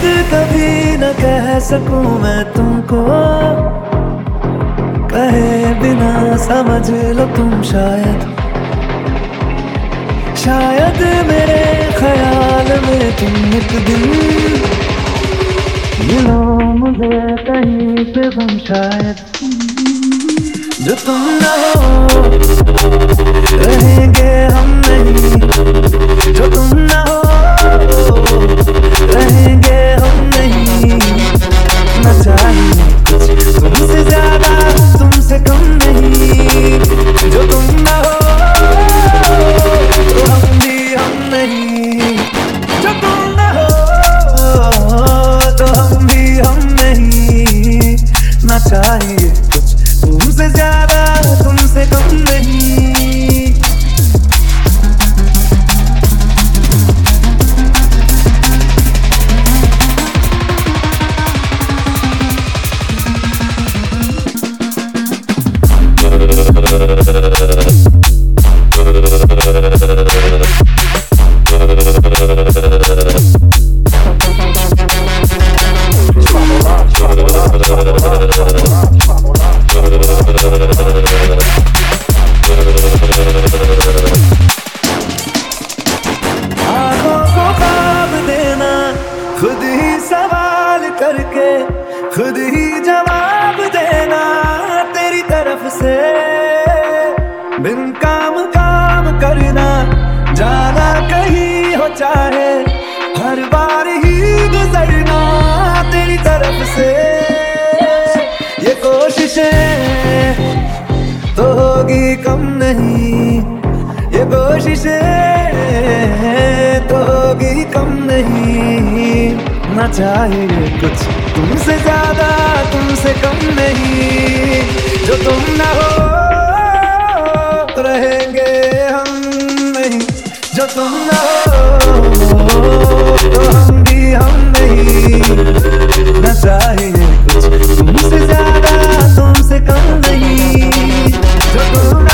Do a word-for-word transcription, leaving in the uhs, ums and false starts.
कभी न कह सकूं मैं तुमको, कहे बिना समझ लो तुम शायद। शायद मेरे ख्याल में तुम एक दिन मिलो मुझे कहीं पे हम शायद। जो तुम ना हो रहेंगे हम नहीं, जो तुम ना हो रहेंगे हम नहीं। ना चाहिए कुछ तुमसे ज्यादा तुमसे कम नहीं। जो तुम ना हो तो हम भी हम नहीं। जो तुम ना हो तो हम भी हम नहीं। ना चाहिए कुछ तुमसे ज्यादा तुमसे कम नहीं। खुद ही सवाल करके खुद ही जवाब देना तेरी तरफ से। बिन काम काम करना जाना कहीं हो चाहे हर बार ही गुजरना तेरी तरफ से। ये कोशिशें तो होगी कम नहीं, ये कोशिशें तो होगी कम नहीं। ना चाहिए कुछ तुमसे ज्यादा तुमसे कम नहीं। जो तुम ना हो रहेंगे हम नहीं। जो तुम ना हो तो हम भी हम नहीं। ना चाहिए कुछ तुमसे ज्यादा तुमसे कम नहीं। जो तुम